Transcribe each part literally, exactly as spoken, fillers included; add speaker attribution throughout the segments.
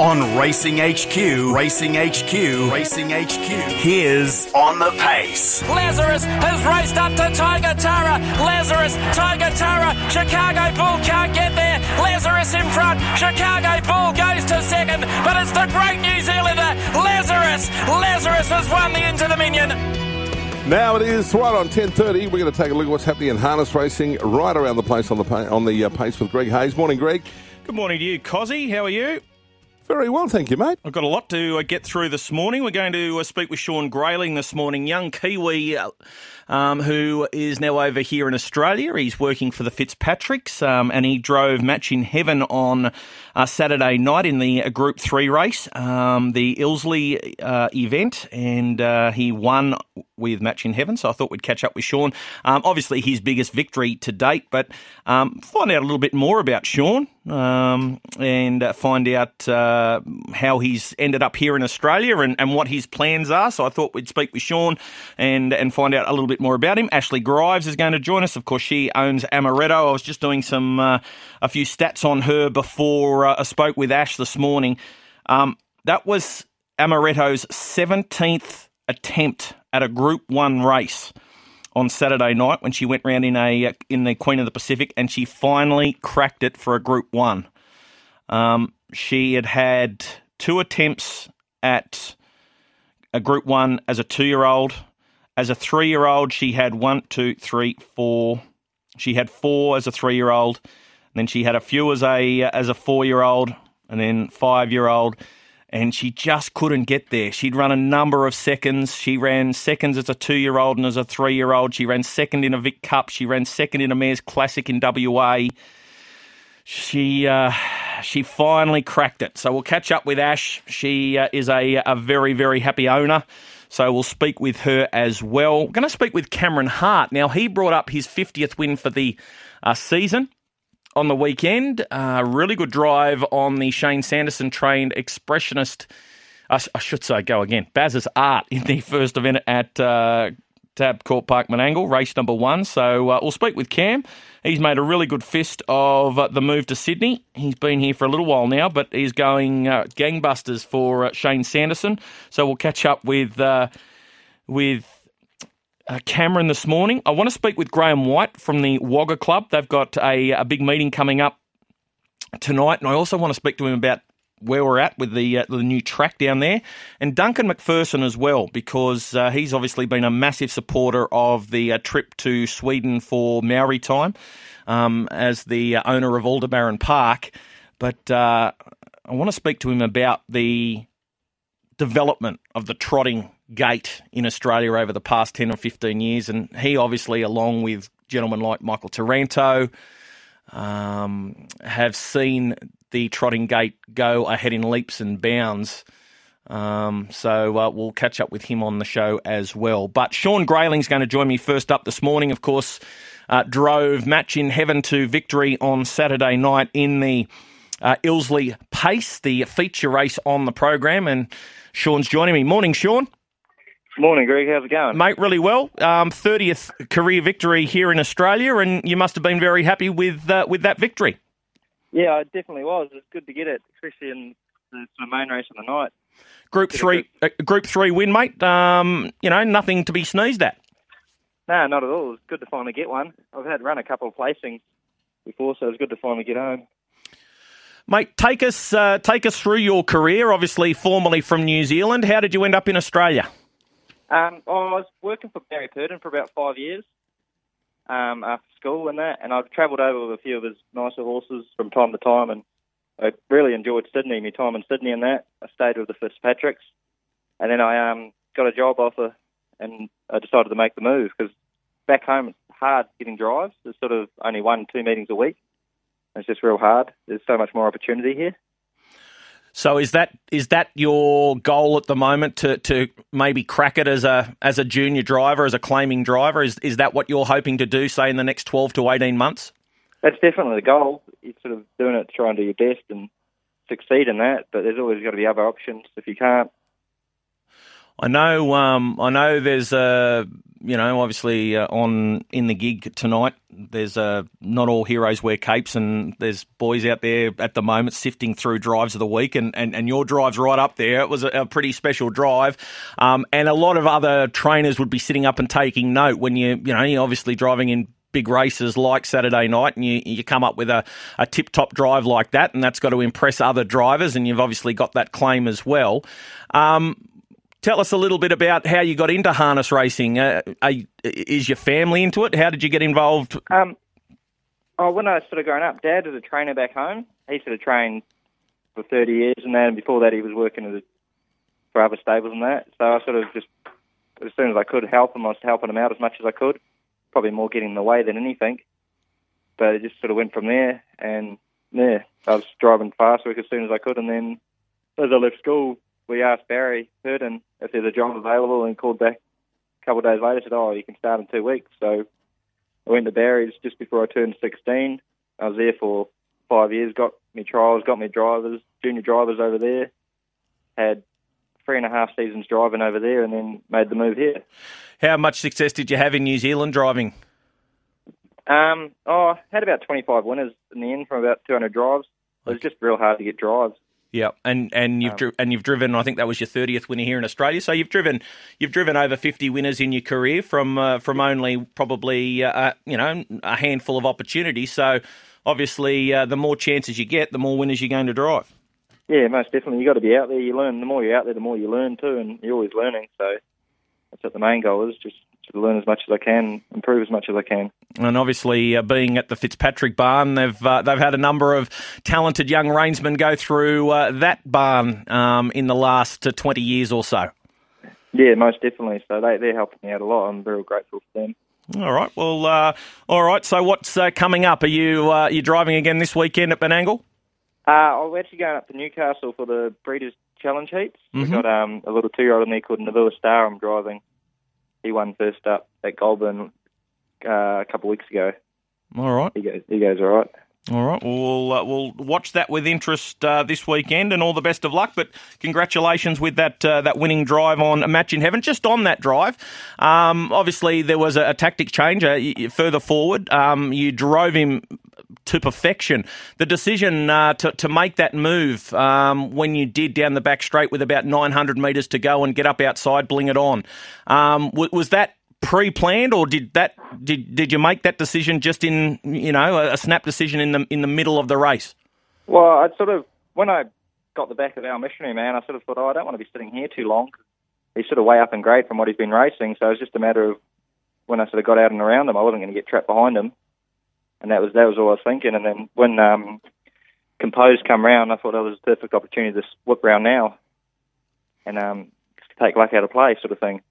Speaker 1: On Racing H Q, Racing H Q, Racing H Q. Here's On the Pace.
Speaker 2: Lazarus has raced up to Tiger Tara. Lazarus, Tiger Tara. Chicago Bull can't get there. Lazarus in front. Chicago Bull goes to second, but it's the great New Zealander, Lazarus. Lazarus has won the Inter Dominion.
Speaker 3: Now it is right on ten thirty. We're going to take a look at what's happening in harness racing right around the place on the pa- on the uh, pace with Greg Hayes. Morning, Greg.
Speaker 4: Good morning to you, Cozzy. How are you?
Speaker 3: Very well, thank you, mate.
Speaker 4: I've got a lot to uh, get through this morning. We're going to uh, speak with Sean Grayling this morning, young Kiwi uh, um, who is now over here in Australia. He's working for the Fitzpatricks, um, and he drove Match in Heaven on uh, Saturday night in the uh, Group three race, um, the Ilsley uh, event, and uh, he won with Match in Heaven, so I thought we'd catch up with Sean. Um, obviously, his biggest victory to date, but um, find out a little bit more about Sean um, and uh, find out uh, how he's ended up here in Australia and, and what his plans are. So I thought we'd speak with Sean and and find out a little bit more about him. Ashley Grives is going to join us. Of course, she owns Amaretto. I was just doing some uh, a few stats on her before uh, I spoke with Ash this morning. Um, that was Amaretto's seventeenth attempt at a Group One race on Saturday night when she went round in a in the Queen of the Pacific, and she finally cracked it for a Group One. Um, she had had two attempts at a Group One as a two-year-old. As a three-year-old, she had one, two, three, four. She had four as a three-year-old. And then she had a few as a as a four-year-old, and then five-year-old. And she just couldn't get there. She'd run a number of seconds. She ran seconds as a two-year-old and as a three-year-old. She ran second in a Vic Cup. She ran second in a Mayor's Classic in W A. She uh, she finally cracked it. So we'll catch up with Ash. She uh, is a, a very, very happy owner. So we'll speak with her as well. We're going to speak with Cameron Hart. Now, he brought up his fiftieth win for the uh, season on the weekend. Uh, really good drive on the Shane Sanderson-trained Expressionist, uh, I should say, go again, Baz's Art in the first event at uh, Tabcorp Park Menangle, race number one. So uh, we'll speak with Cam. He's made a really good fist of uh, the move to Sydney. He's been here for a little while now, but he's going uh, gangbusters for uh, Shane Sanderson. So we'll catch up with uh, with Uh, Cameron this morning. I want to speak with Graham White from the Wagga Club. They've got a, a big meeting coming up tonight, and I also want to speak to him about where we're at with the uh, the new track down there, and Duncan McPherson as well, because uh, he's obviously been a massive supporter of the uh, trip to Sweden for Maori time um, as the uh, owner of Aldebaran Park. But uh, I want to speak to him about the development of the trotting gate in Australia over the past ten or fifteen years, and he obviously, along with gentlemen like Michael Taranto, um, have seen the trotting gate go ahead in leaps and bounds. Um, so uh, we'll catch up with him on the show as well. But Sean Grayling's going to join me first up this morning. Of course, uh, drove Match in Heaven to victory on Saturday night in the uh, Ilsley Pace, the feature race on the program, and Sean's joining me. Morning, Sean.
Speaker 5: Morning, Greg. How's it going?
Speaker 4: Mate, really well. Um, thirtieth career victory here in Australia, and you must have been very happy with uh, with that victory.
Speaker 5: Yeah, it definitely was. It's good to get it, especially in the, the main race of the night.
Speaker 4: Group three, uh, Group three win, mate. Um, you know, nothing to be sneezed at.
Speaker 5: No, not at all. It's good to finally get one. I've had run a couple of placings before, so it's good to finally get home.
Speaker 4: Mate, take us uh, take us through your career. Obviously, formerly from New Zealand. How did you end up in Australia?
Speaker 5: Um, I was working for Barry Purdon for about five years um, after school and that, and I've travelled over with a few of his nicer horses from time to time, and I really enjoyed Sydney, my time in Sydney and that. I stayed with the Fitzpatricks, and then I um, got a job offer, and I decided to make the move, because back home it's hard getting drives. There's sort of only one, two meetings a week. It's just real hard. There's so much more opportunity here.
Speaker 4: So is that is that your goal at the moment, to, to maybe crack it as a as a junior driver, as a claiming driver? Is is that what you're hoping to do, say, in the next twelve to eighteen months?
Speaker 5: That's definitely the goal. You're sort of doing it to try and do your best and succeed in that, but there's always got to be other options if you can't.
Speaker 4: I know. Um, I know. There's a. You know, obviously uh, on in the gig tonight, there's uh, not all heroes wear capes, and there's boys out there at the moment sifting through drives of the week, and, and, and your drive's right up there. It was a, a pretty special drive, um, and a lot of other trainers would be sitting up and taking note when you, you know, you're obviously driving in big races like Saturday night, and you, you come up with a, a tip-top drive like that, and that's got to impress other drivers, and you've obviously got that claim as well. Um, Tell us a little bit about how you got into harness racing. Uh, are, is your family into it? How did you get involved?
Speaker 5: Um, oh, when I was sort of growing up, Dad was a trainer back home. He sort of trained for thirty years and that, and before that he was working as a, for other stables and that. So I sort of just, as soon as I could help him, I was helping him out as much as I could. Probably more getting in the way than anything. But it just sort of went from there, and yeah, I was driving fast work as soon as I could, and then as I left school, we asked Barry Purdon if there's a job available, and called back a couple of days later, said, oh, you can start in two weeks. So I went to Barry's just before I turned sixteen. I was there for five years, got me trials, got me drivers, junior drivers over there, had three and a half seasons driving over there, and then made the move here.
Speaker 4: How much success did you have in New Zealand driving?
Speaker 5: Um, oh, I had about twenty-five winners in the end from about two hundred drives. It was just real hard to get drives.
Speaker 4: Yeah, and and you've um, dri- and you've driven. I think that was your thirtieth winner here in Australia. So you've driven you've driven over fifty winners in your career from uh, from only probably uh, you know a handful of opportunities. So obviously, uh, the more chances you get, the more winners you're going to drive.
Speaker 5: Yeah, most definitely. You got to be out there. You learn. The more you're out there, the more you learn too, and you're always learning. So that's what the main goal is: just to learn as much as I can, improve as much as I can.
Speaker 4: And obviously, uh, being at the Fitzpatrick barn, they've uh, they've had a number of talented young reinsmen go through uh, that barn um, in the last uh, twenty years or so.
Speaker 5: Yeah, most definitely. So they they're helping me out a lot. I'm very grateful for them.
Speaker 4: All right. Well, uh, all right. So what's uh, coming up? Are you uh, you driving again this weekend at Benangle?
Speaker 5: Uh, I'm actually going up to Newcastle for the Breeders' Challenge heats. Mm-hmm. We've got um, a little two-year-old in there called Navilla Star I'm driving. He won first up at Goulburn uh, a couple of weeks ago.
Speaker 4: All right.
Speaker 5: He goes, he goes all right.
Speaker 4: All right. We'll, uh, we'll watch that with interest uh, this weekend, and all the best of luck. But congratulations with that uh, that winning drive on a Match in Heaven. Just on that drive, um, obviously there was a, a tactic change uh, further forward. Um, you drove him to perfection. The decision uh, to, to make that move um, when you did down the back straight with about nine hundred metres to go and get up outside, bling it on, um, was, was that pre-planned, or did that did did you make that decision just in you know a, a snap decision in the in the middle of the race?
Speaker 5: Well, I sort of when I got the back of our missionary man, I sort of thought, oh, I don't want to be sitting here too long. He's sort of way up in grade from what he's been racing, so it was just a matter of when I sort of got out and around him, I wasn't going to get trapped behind him, and that was that was all I was thinking. And then when um, Compose come round, I thought that was a perfect opportunity to whip round now and um, take luck out of play, sort of thing.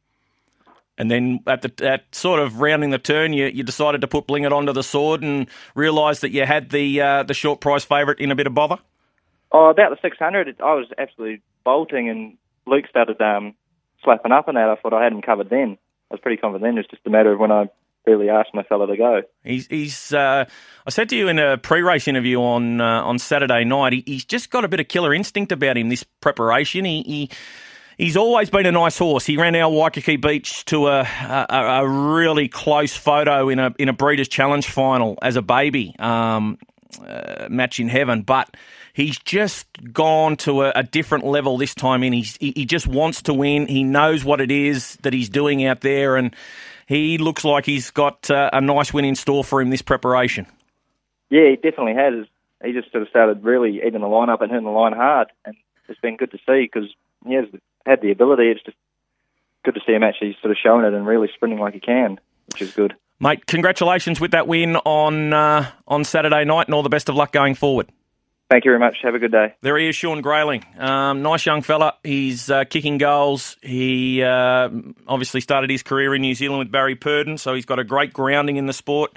Speaker 4: And then at the at sort of rounding the turn, you, you decided to put Bling It onto the sword and realised that you had the uh, the short price favourite in a bit of bother?
Speaker 5: Oh, about the six hundred, I was absolutely bolting, and Luke started um, slapping up on that. I thought I had him covered then. I was pretty confident then. It was just a matter of when I really asked my fella to go.
Speaker 4: He's, he's uh, I said to you in a pre-race interview on uh, on Saturday night, he, he's just got a bit of killer instinct about him, this preparation. He... he He's always been a nice horse. He ran our Waikiki Beach to a, a, a really close photo in a in a Breeders' Challenge final as a baby, um, uh, Match in Heaven. But he's just gone to a, a different level this time in. He's, he, he just wants to win. He knows what it is that he's doing out there, and he looks like he's got uh, a nice win in store for him this preparation.
Speaker 5: Yeah, he definitely has. He just sort of started really eating the line up and hitting the line hard, and it's been good to see because he has had the ability. It's just good to see him actually sort of showing it and really sprinting like he can, which is good.
Speaker 4: Mate, congratulations with that win on uh, on Saturday night, and all the best of luck going forward.
Speaker 5: Thank you very much. Have a good day.
Speaker 4: There he is, Sean Grayling. Um, nice young fella. He's uh, kicking goals. He uh, obviously started his career in New Zealand with Barry Purdon, so he's got a great grounding in the sport.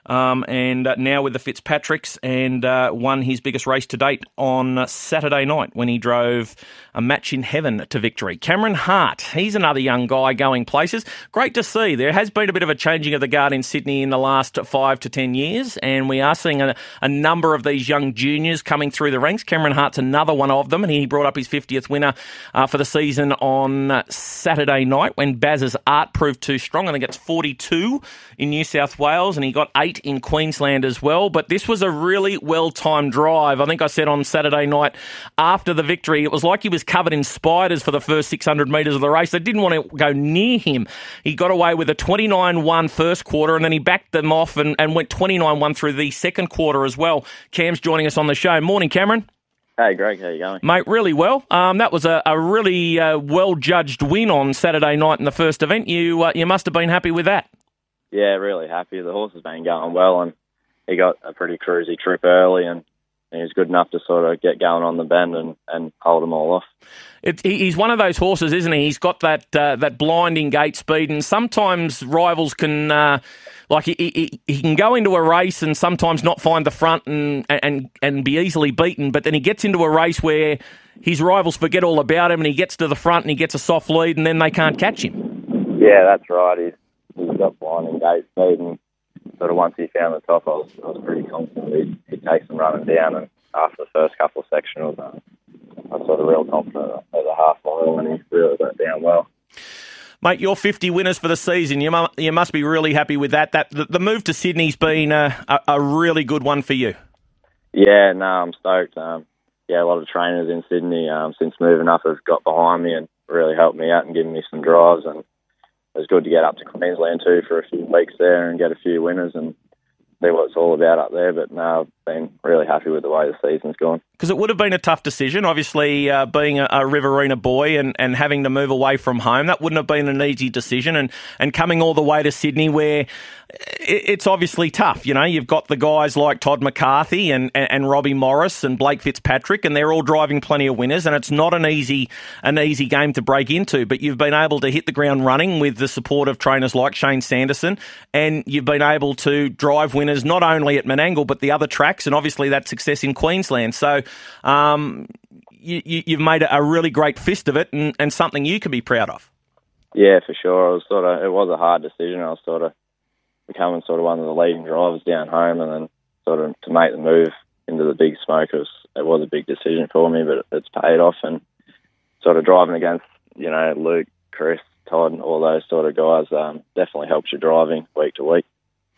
Speaker 4: um, and uh, now with the Fitzpatricks, and uh, won his biggest race to date on uh, Saturday night when he drove a Match in Heaven to victory. Cameron Hart, he's another young guy going places. Great to see. There has been a bit of a changing of the guard in Sydney in the last five to ten years, and we are seeing a, a number of these young juniors coming through the ranks. Cameron Hart's another one of them, and he brought up his fiftieth winner uh, for the season on uh, Saturday night when Baz's Art proved too strong. I think it's forty-two in New South Wales, and he got eight in Queensland as well. But this was a really well-timed drive. I think I said on Saturday night after the victory, it was like he was covered in spiders for the first six hundred metres of the race. They didn't want to go near him. He got away with a twenty-nine one first quarter, and then he backed them off and, and went twenty-nine one through the second quarter as well. Cam's joining us on the show. Morning, Cameron.
Speaker 6: Hey, Greg, how you going?
Speaker 4: Mate, really well. Um, that was a, a really uh, well-judged win on Saturday night in the first event. You uh, you must have been happy with that.
Speaker 6: Yeah, really happy. The horse has been going well, and he got a pretty cruisy trip early, and he was good enough to sort of get going on the bend and, and hold them all off.
Speaker 4: It, he's one of those horses, isn't he? He's got that uh, that blinding gate speed, and sometimes rivals can, uh, like he, he he can go into a race and sometimes not find the front and and and be easily beaten. But then he gets into a race where his rivals forget all about him, and he gets to the front and he gets a soft lead, and then they can't catch him.
Speaker 6: Yeah, that's right. He's he's got blinding gate speed, and sort of once he found the top, I was I was pretty confident he'd, he'd take some running down. And after the first couple of sectionals, uh, I was sort of real confident at the half mile, and he really went down well.
Speaker 4: Mate, you're fifty winners for the season. You, mu- you must be really happy with that. That the, the move to Sydney's been a, a, a really good one for you.
Speaker 6: Yeah, no, I'm stoked. Um, yeah, a lot of trainers in Sydney um, since moving up have got behind me and really helped me out and given me some drives. And it was good to get up to Queensland too for a few weeks there and get a few winners and see what it's all about up there. But no, I've been really happy with the way the season's gone. Because
Speaker 4: it would have been a tough decision, obviously, uh, being a, a Riverina boy and, and having to move away from home. That wouldn't have been an easy decision. And, and coming all the way to Sydney where it, it's obviously tough. You know, you've got the guys like Todd McCarthy and, and, and Robbie Morris and Blake Fitzpatrick, and they're all driving plenty of winners, and it's not an easy an easy game to break into. But you've been able to hit the ground running with the support of trainers like Shane Sanderson, and you've been able to drive winners not only at Menangle but the other tracks, and obviously that success in Queensland. So um, you, you, you've made a really great fist of it, and, and something you can be proud of.
Speaker 6: Yeah, for sure. It was sort of it was a hard decision. I was sort of becoming sort of one of the leading drivers down home, and then sort of to make the move into the big smoke, it was, it was a big decision for me, but it's paid off. And sort of driving against, you know, Luke, Chris, Todd, and all those sort of guys um, definitely helps your driving week to week.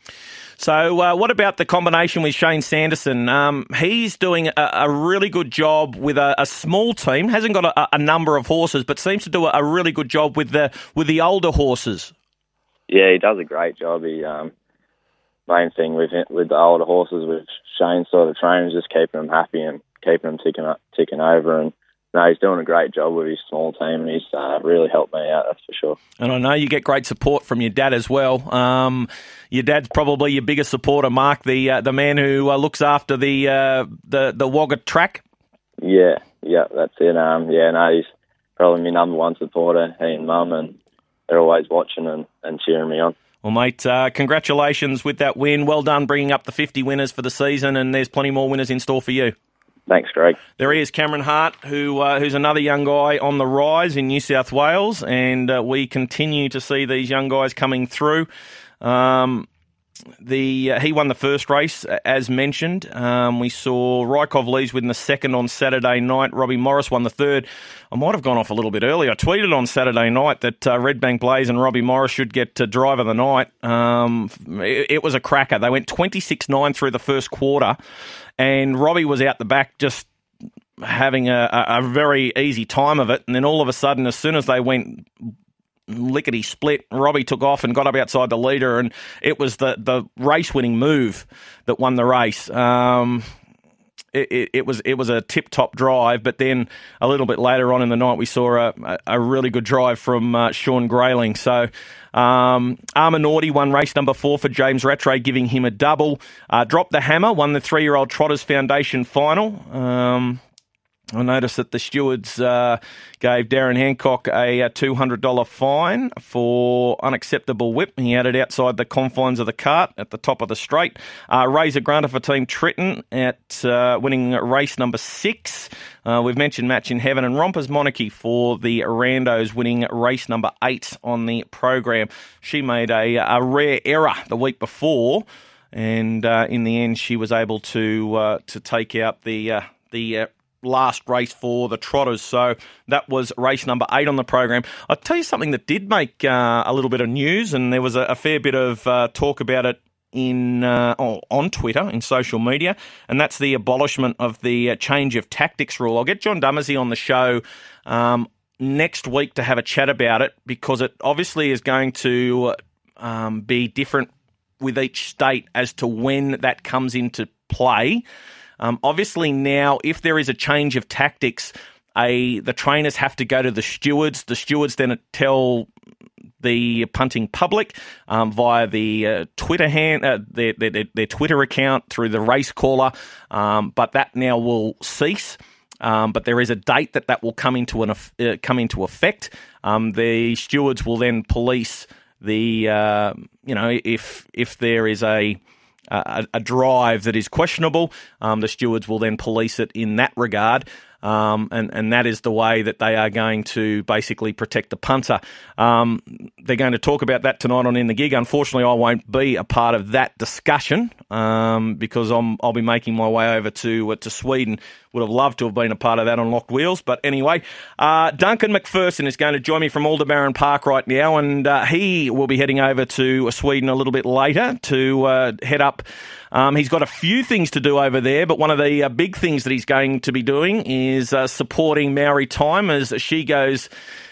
Speaker 4: So uh, what about the combination with Shane Sanderson? Um, he's doing a, a really good job with a, a small team, hasn't got a, a number of horses, but seems to do a really good job with the with the older horses.
Speaker 6: Yeah, he does a great job. He um, main thing with with the older horses, with Shane's sort of training, is just keeping them happy and keeping them ticking up, ticking over. And no, he's doing a great job with his small team, and he's uh, really helped me out, that's for sure. And
Speaker 4: I know you get great support from your dad as well. Um, your dad's probably your biggest supporter, Mark, the uh, the man who uh, looks after the uh, the the Wagga track.
Speaker 6: Yeah, yeah, that's it. Um, yeah, no, he's probably my number one supporter. He and Mum, and they're always watching and, and cheering me on.
Speaker 4: Well, mate, uh, congratulations with that win. Well done bringing up the fifty winners for the season, and there's plenty more winners in store for you.
Speaker 6: Thanks, Greg.
Speaker 4: There he is, Cameron Hart, who uh, who's another young guy on the rise in New South Wales, and uh, we continue to see these young guys coming through. Um, the uh, he won the first race, as mentioned. Um, we saw Rykov Lees win the second on Saturday night. Robbie Morris won the third. I might have gone off a little bit early. I tweeted on Saturday night that uh, Redbank Blaze and Robbie Morris should get uh, drive of the night. Um, it, it was a cracker. They went twenty-six nine through the first quarter, and Robbie was out the back just having a, a, a very easy time of it. And then all of a sudden, as soon as they went lickety split, Robbie took off and got up outside the leader, and it was the, the race-winning move that won the race. Um, it, it, it was it was a tip-top drive, but then a little bit later on in the night, we saw a, a really good drive from uh, Sean Grayling. So um, Armanauti won race number four for James Rattray, giving him a double. Uh, dropped the hammer, won the three-year-old Trotters Foundation final. Um, I noticed that the stewards uh, gave Darren Hancock a, a two hundred dollars fine for unacceptable whip. He had it outside the confines of the cart at the top of the straight. Uh, Razor Grunter for Team Tritton at uh, winning race number six. Uh, we've mentioned Match in Heaven, and Rompers Monarchy for the Randos winning race number eight on the program. She made a, a rare error the week before, and uh, in the end she was able to uh, to take out the uh, the uh, last race for the Trotters. So that was race number eight on the program. I'll tell you something that did make uh, a little bit of news, and there was a, a fair bit of uh, talk about it in uh, on Twitter, in social media, and that's the abolishment of the uh, change of tactics rule. I'll get John Dummersey on the show um, next week to have a chat about it, because it obviously is going to um, be different with each state as to when that comes into play. Um, obviously now, if there is a change of tactics, a the trainers have to go to the stewards. The stewards then tell the punting public um, via the uh, Twitter hand, uh, their, their, their Twitter account through the race caller, um, but that now will cease. Um, but there is a date that that will come into an uh, come into effect. Um, the stewards will then police the uh, you know if if there is a A, a drive that is questionable, um, the stewards will then police it in that regard, um, and, and that is the way that they are going to basically protect the punter. Um, they're going to talk about that tonight on In the Gig. Unfortunately, I won't be a part of that discussion um, because I'm, I'll be making my way over to uh, to Sweden. Would have loved to have been a part of that on Locked Wheels. But anyway, uh, Duncan McPherson is going to join me from Aldebaran Park right now, and uh, he will be heading over to Sweden a little bit later to uh, head up. Um, he's got a few things to do over there, but one of the uh, big things that he's going to be doing is uh, supporting Maori Time as she goes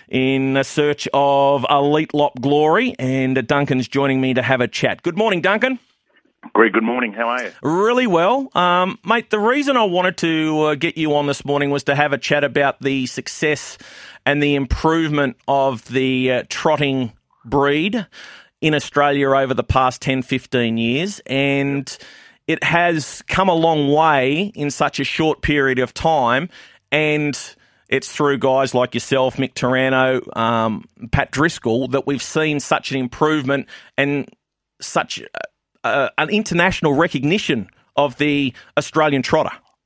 Speaker 4: in a search of Elite Lop glory, and uh, Duncan's joining me to have a chat. Good morning, Duncan.
Speaker 7: Greg, good morning. How are you?
Speaker 4: Really well. Um, mate, the reason I wanted to uh, get you on this morning was to have a chat about the success and the improvement of the uh, trotting breed in Australia over the past ten, fifteen years. And it has come a long way in such a short period of time. And it's through guys like yourself, Mick Taranto, um, Pat Driscoll, that we've seen such an improvement and such Uh, an international recognition of the Australian trotter.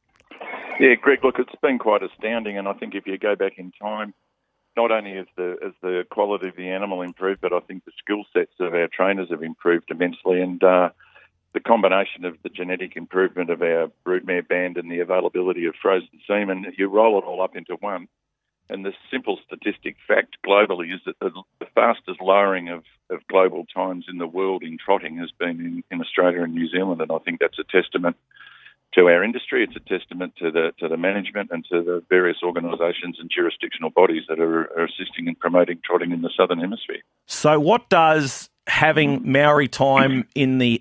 Speaker 7: Yeah, Greg, look, it's been quite astounding, and I think if you go back in time, not only has the, has the quality of the animal improved, but I think the skill sets of our trainers have improved immensely, and uh, the combination of the genetic improvement of our broodmare band and the availability of frozen semen, you roll it all up into one. And the simple statistic fact globally is that the, the fastest lowering of, of global times in the world in trotting has been in, in Australia and New Zealand, and I think that's a testament to our industry. It's a testament to the to the management and to the various organisations and jurisdictional bodies that are, are assisting in promoting trotting in the Southern Hemisphere.
Speaker 4: So what does having Maori Time in the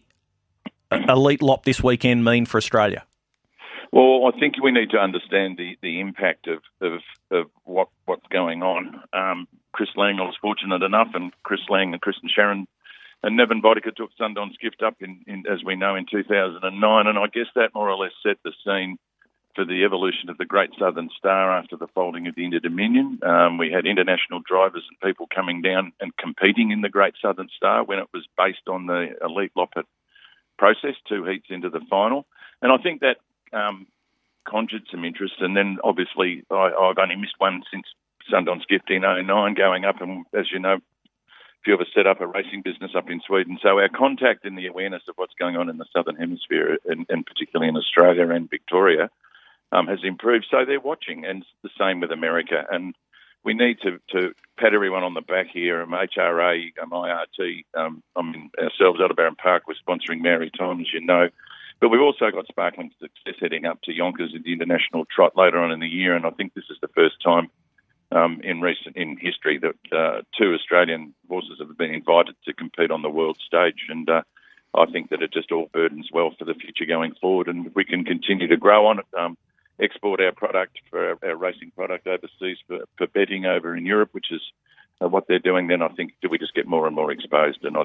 Speaker 4: Elite Lop this weekend mean for Australia?
Speaker 7: Well, I think we need to understand the, the impact of, of, of what what's going on. Um, Chris Lang, I was fortunate enough, and Chris Lang and Kristen Sharon and Nevin Boddicker took Sundance Gift up, in, in as we know, in two thousand nine, and I guess that more or less set the scene for the evolution of the Great Southern Star after the folding of the Inter-Dominion. Um, we had international drivers and people coming down and competing in the Great Southern Star when it was based on the Elite Lop process, two heats into the final. And I think that Um, conjured some interest, and then obviously I, I've only missed one since Sundance Gift in oh nine going up, and as you know, a few of us set up a racing business up in Sweden. So our contact and the awareness of what's going on in the Southern Hemisphere, and, and particularly in Australia and Victoria, um, has improved. So they're watching, and it's the same with America. And we need to, to pat everyone on the back here. Um, H R A, um, I R T, um, I mean, ourselves, Aldebaran Park, we're sponsoring Maori Time, as you know. But we've also got Sparkling Success heading up to Yonkers at the International Trot later on in the year, and I think this is the first time um, in recent in history that uh, two Australian horses have been invited to compete on the world stage, and uh, I think that it just all burdens well for the future going forward, and if we can continue to grow on it, um, export our product for our, our racing product overseas for, for betting over in Europe, which is uh, what they're doing, then I think do we just get more and more exposed, and I think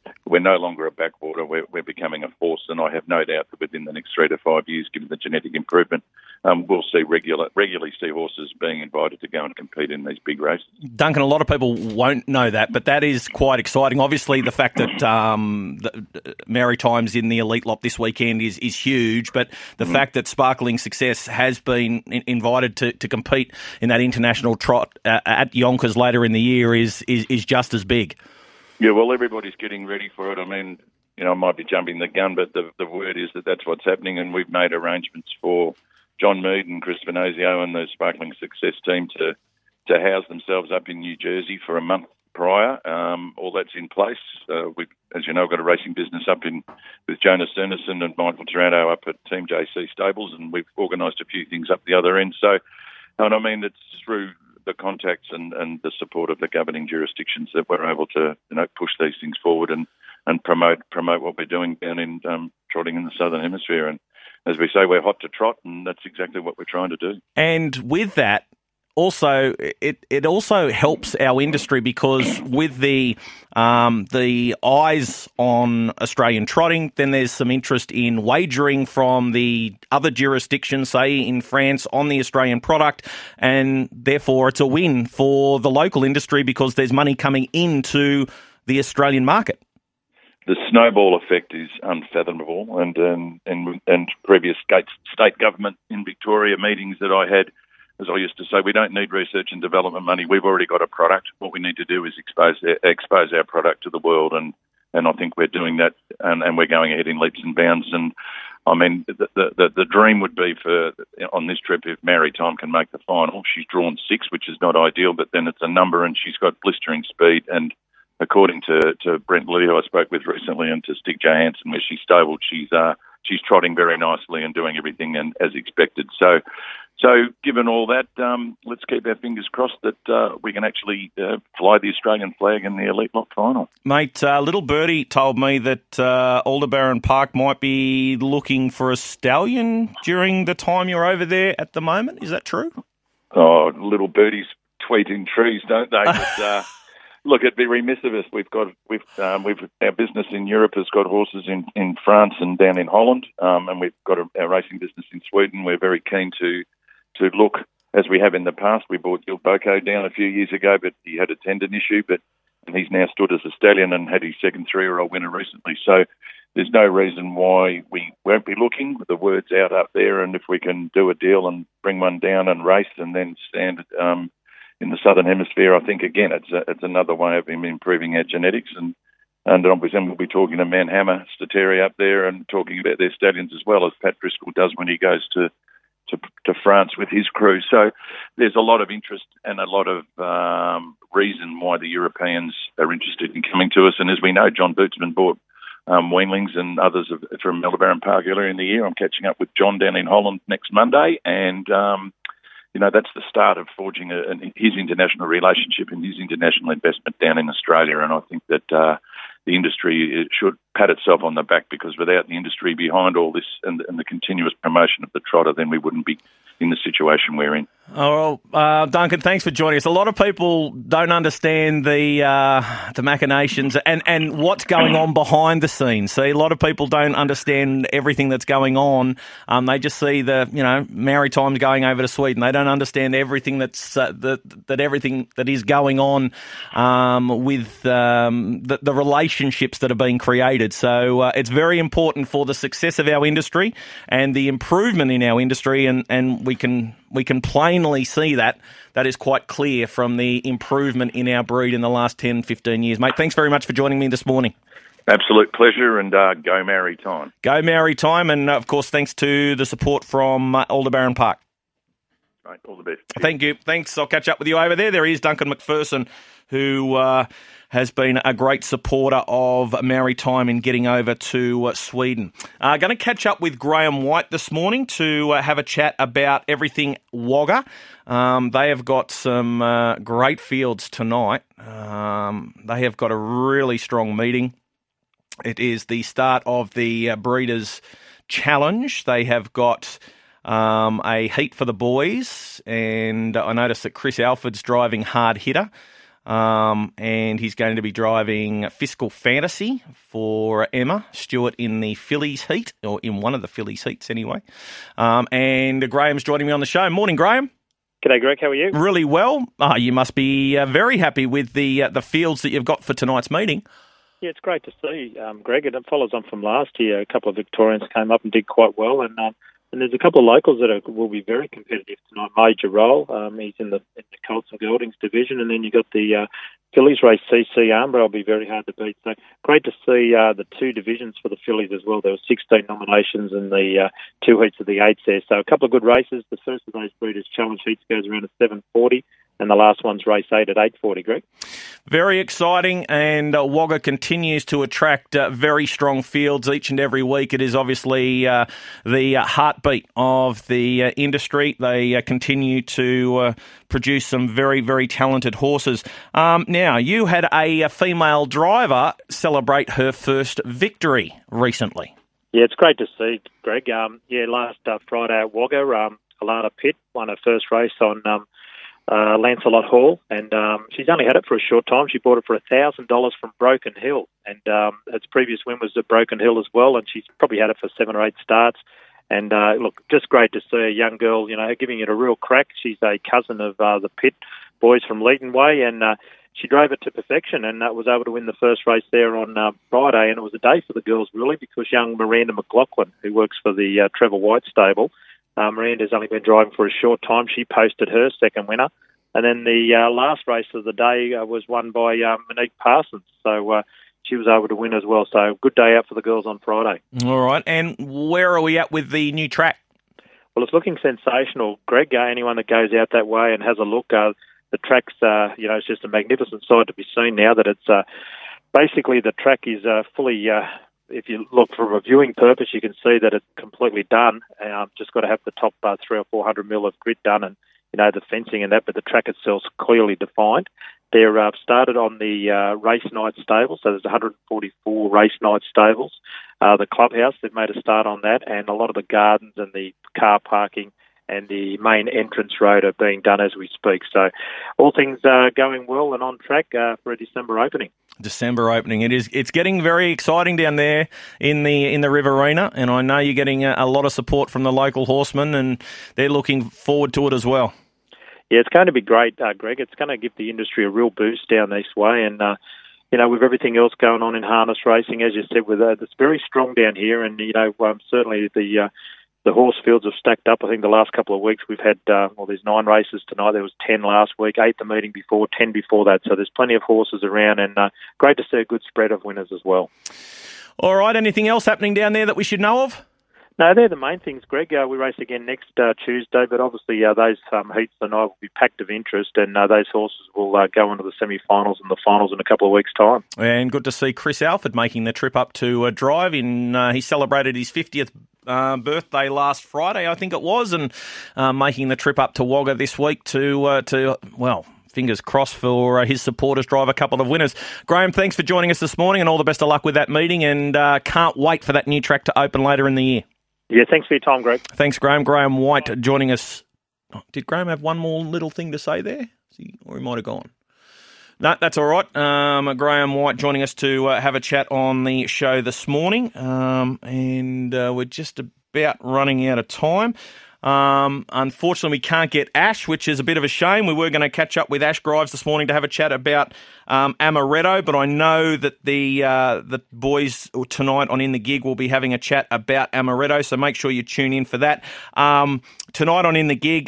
Speaker 7: we're no longer a backwater. We're, we're becoming a force, and I have no doubt that within the next three to five years, given the genetic improvement, um, we'll see regular, regularly see horses being invited to go and compete in these big races.
Speaker 4: Duncan, a lot of people won't know that, but that is quite exciting. Obviously, the fact that um, the, Maritime's in the Elite Lot this weekend is, is huge, but the mm. fact that Sparkling Success has been in, invited to, to compete in that international trot uh, at Yonkers later in the year is, is, is just as big.
Speaker 7: Yeah, well, everybody's getting ready for it. I mean, you know, I might be jumping the gun, but the, the word is that that's what's happening, and we've made arrangements for John Mead and Chris Venozio and the Sparkling Success team to, to house themselves up in New Jersey for a month prior. Um, all that's in place. Uh, we've, as you know, got a racing business up in with Jonas Cernison and Michael Taranto up at Team J C Stables, and we've organised a few things up the other end. So, and I mean, it's through the contacts and, and the support of the governing jurisdictions that we're able to, you know, push these things forward and, and promote promote what we're doing down in um, trotting in the Southern Hemisphere. And as we say, we're hot to trot, and that's exactly what we're trying to do.
Speaker 4: And with that, also, it, it also helps our industry because with the um, the eyes on Australian trotting, then there's some interest in wagering from the other jurisdictions, say in France, on the Australian product, and therefore it's a win for the local industry because there's money coming into the Australian market.
Speaker 7: The snowball effect is unfathomable, and and and, and previous state, state government in Victoria meetings that I had, as I used to say, we don't need research and development money. We've already got a product. What we need to do is expose expose our product to the world, and, and I think we're doing that, and, and we're going ahead in leaps and bounds. And I mean, the, the the dream would be for on this trip if Maritime can make the final. She's drawn six, which is not ideal, but then it's a number, and she's got blistering speed. And according to, to Brent Lee, who I spoke with recently, and to Stig Johansson, where she's stabled, she's uh she's trotting very nicely and doing everything and, as expected. So. So, given all that, um, let's keep our fingers crossed that uh, we can actually uh, fly the Australian flag in the Elite Lot final.
Speaker 4: Mate, uh, little birdie told me that uh, Aldebaran Park might be looking for a stallion during the time you're over there at the moment. Is that true?
Speaker 7: Oh, little birdies tweet in trees, don't they? But, uh, look, it'd be remiss of us. We've got we've um, we've our business in Europe has got horses in, in France and down in Holland, um, and we've got a, our racing business in Sweden. We're very keen to. to look, as we have in the past. We brought Gil Boko down a few years ago, but he had a tendon issue, but and he's now stood as a stallion and had his second three-year-old winner recently. So there's no reason why we won't be looking. The word's out up there, and if we can do a deal and bring one down and race and then stand um, in the Southern Hemisphere, I think, again, it's a, it's another way of him improving our genetics. And and obviously we'll be talking to Manhammer Stateri up there and talking about their stallions as well, as Pat Driscoll does when he goes to To, to France with his crew. So there's a lot of interest and a lot of um, reason why the Europeans are interested in coming to us. And as we know, John Bootsman bought um, weanlings and others of, from Aldebaran Park earlier in the year. I'm catching up with John down in Holland next Monday. And, um, you know, that's the start of forging a, a, his international relationship and his international investment down in Australia. And I think that uh, the industry should pat itself on the back, because without the industry behind all this and, and the continuous promotion of the trotter, then we wouldn't be in the situation we're in.
Speaker 4: Oh, well, uh, Duncan, thanks for joining us. A lot of people don't understand the uh, the machinations and, and what's going on behind the scenes. See, a lot of people don't understand everything that's going on. Um, they just see the, you know, Maritime's going over to Sweden. They don't understand everything that's uh, that that everything that is going on um, with um, the, the relationships that are being created. So uh, it's very important for the success of our industry and the improvement in our industry, and, and we can we can plainly see that. That is quite clear from the improvement in our breed in the last ten, fifteen years. Mate, thanks very much for joining me this morning.
Speaker 7: Absolute pleasure, and uh, go Maritime.
Speaker 4: Go Maritime, and uh, of course thanks to the support from uh, Aldebaran Park.
Speaker 7: Right, all the best. Cheers.
Speaker 4: Thank you. Thanks. I'll catch up with you over there. There is Duncan McPherson, who uh, has been a great supporter of Maritime in getting over to uh, Sweden. Uh, going to catch up with Graham White this morning to uh, have a chat about everything Wagga. Um, they have got some uh, great fields tonight. Um, they have got a really strong meeting. It is the start of the uh, Breeders' Challenge. They have got um, a heat for the boys, and I noticed that Chris Alford's driving Hard Hitter. Um, and he's going to be driving Fiscal Fantasy for Emma Stewart in the fillies heat, or in one of the fillies heats anyway. Um, and Graham's joining me on the show. Morning, Graham.
Speaker 8: G'day, Greg. How are you?
Speaker 4: Really well. Oh, you must be uh, very happy with the uh, the fields that you've got for tonight's meeting.
Speaker 8: Yeah, it's great to see, um, Greg. And it follows on from last year. A couple of Victorians came up and did quite well, and um, and there's a couple of locals that are, will be very competitive tonight. Major Role, um, he's in the in the Colts and Geldings division, and then you got the uh, fillies race C C Armborough will be very hard to beat. So great to see uh, the two divisions for the fillies as well. There were sixteen nominations in the uh, two heats of the eights there. So a couple of good races. The first of those Breeders' Challenge heats goes around at seven forty. And the last one's race eight at eight forty, Greg.
Speaker 4: Very exciting, and uh, Wagga continues to attract uh, very strong fields each and every week. It is obviously uh, the uh, heartbeat of the uh, industry. They uh, continue to uh, produce some very, very talented horses. Um, now, you had a, a female driver celebrate her first victory recently.
Speaker 8: Yeah, it's great to see, Greg. Um, yeah, last uh, Friday at Wagga, um, Alana Pitt won her first race on Um, Uh, Lancelot Hall, and um, she's only had it for a short time. She bought it for one thousand dollars from Broken Hill, and um, its previous win was at Broken Hill as well, and she's probably had it for seven or eight starts. And uh, look, just great to see a young girl, you know, giving it a real crack. She's a cousin of uh, the Pitt boys from Leeton Way, and uh, she drove it to perfection and uh, was able to win the first race there on uh, Friday. And it was a day for the girls, really, because young Miranda McLaughlin, who works for the uh, Trevor White stable, Uh, Miranda's only been driving for a short time. She posted her second winner. And then the uh, last race of the day uh, was won by uh, Monique Parsons. So uh, she was able to win as well. So good day out for the girls on Friday.
Speaker 4: All right. And where are we at with the new track?
Speaker 8: Well, it's looking sensational, Greg. Uh, anyone that goes out that way and has a look, uh, the track's, uh, you know, it's just a magnificent sight to be seen now that it's uh, basically the track is uh, fully... Uh, If you look from a viewing purpose, you can see that it's completely done. Um, just got to have the top uh, three or four hundred mil of grit done, and you know the fencing and that. But the track itself's clearly defined. They're uh, started on the uh, race night stables, so there's one hundred forty-four race night stables. Uh, the clubhouse, they've made a start on that, and a lot of the gardens and the car parking and the main entrance road are being done as we speak. So all things are going well and on track uh, for a December opening.
Speaker 4: December opening. It is. It's getting very exciting down there in the in the Riverina, and I know you're getting a, a lot of support from the local horsemen, and they're looking forward to it as well.
Speaker 8: Yeah, it's going to be great, uh, Greg. It's going to give the industry a real boost down this way, and uh, you know, with everything else going on in harness racing, as you said, with uh, it's very strong down here, and you know, um, certainly the uh, the horse fields have stacked up. I think the last couple of weeks we've had, uh, well, there's nine races tonight. There was ten last week, eight the meeting before, ten before that. So there's plenty of horses around, and uh, great to see a good spread of winners as well.
Speaker 4: All right, anything else happening down there that we should know of?
Speaker 8: No, they're the main things, Greg. Uh, we race again next uh, Tuesday, but obviously uh, those um, heats tonight will be packed of interest, and uh, those horses will uh, go into the semi-finals and the finals in a couple of weeks' time.
Speaker 4: And good to see Chris Alford making the trip up to uh, drive. In uh, he celebrated his fiftieth uh, birthday last Friday, I think it was, and uh, making the trip up to Wagga this week to uh, to well. Fingers crossed for uh, his supporters, drive a couple of winners. Graham, thanks for joining us this morning, and all the best of luck with that meeting, and uh, can't wait for that new track to open later in the year.
Speaker 8: Yeah, thanks for your time, Greg.
Speaker 4: Thanks, Graham. Graham White joining us. Oh, did Graham have one more little thing to say there? He, or he might have gone. No, that's all right. Um, Graham White joining us to uh, have a chat on the show this morning, um, and uh, we're just about running out of time. Um, unfortunately, we can't get Ash, which is a bit of a shame. We were going to catch up with Ash Grives this morning to have a chat about um, Amaretto, but I know that the uh, the boys tonight on In the Gig will be having a chat about Amaretto, so make sure you tune in for that. Um, tonight on In the Gig,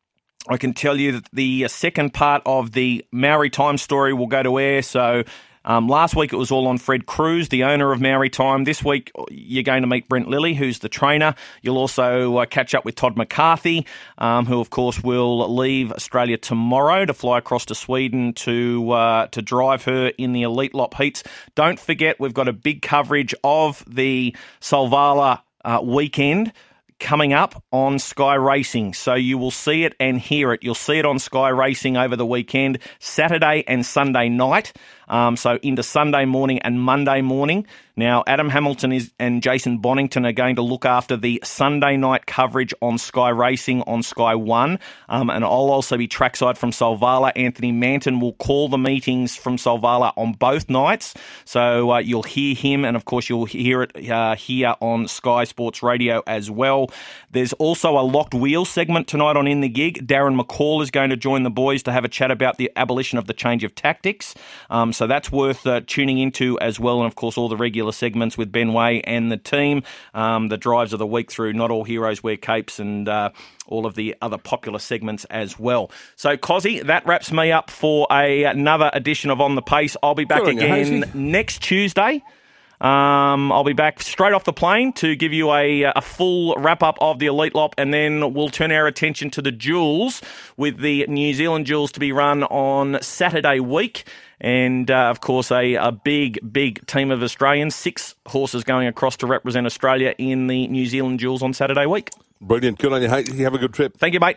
Speaker 4: I can tell you that the second part of the Maori Time story will go to air, so... Um, last week it was all on Fred Cruz, the owner of Maori Time. This week you're going to meet Brent Lilly, who's the trainer. You'll also uh, catch up with Todd McCarthy, um, who of course will leave Australia tomorrow to fly across to Sweden to uh, to drive her in the Elite Lop heats. Don't forget, we've got a big coverage of the Solvala uh, weekend coming up on Sky Racing. So you will see it and hear it. You'll see it on Sky Racing over the weekend, Saturday and Sunday night. Um, so into Sunday morning and Monday morning. Now, Adam Hamilton is and Jason Bonington are going to look after the Sunday night coverage on Sky Racing on Sky One, um, and I'll also be trackside from Solvala. Anthony Manton will call the meetings from Solvala on both nights, so uh, you'll hear him, and of course you'll hear it uh, here on Sky Sports Radio as well. There's also a locked wheel segment tonight on In the Gig. Darren McCall is going to join the boys to have a chat about the abolition of the change of tactics, um, so that's worth uh, tuning into as well, and of course all the regular segments with Ben Way and the team, um, the drives of the week through Not All Heroes Wear Capes and uh, all of the other popular segments as well. So, Cozzy, that wraps me up for a, another edition of On the Pace. I'll be back
Speaker 3: Good on you,
Speaker 4: again
Speaker 3: Hazy.
Speaker 4: next Tuesday. Um, I'll be back straight off the plane to give you a, a full wrap-up of the Elite Lop, and then we'll turn our attention to the Duels, with the New Zealand Duels to be run on Saturday week. And, uh, of course, a, a big, big team of Australians, six horses going across to represent Australia in the New Zealand Duels on Saturday week.
Speaker 3: Brilliant. Good on you, Hazy. Have a good trip.
Speaker 4: Thank you, mate.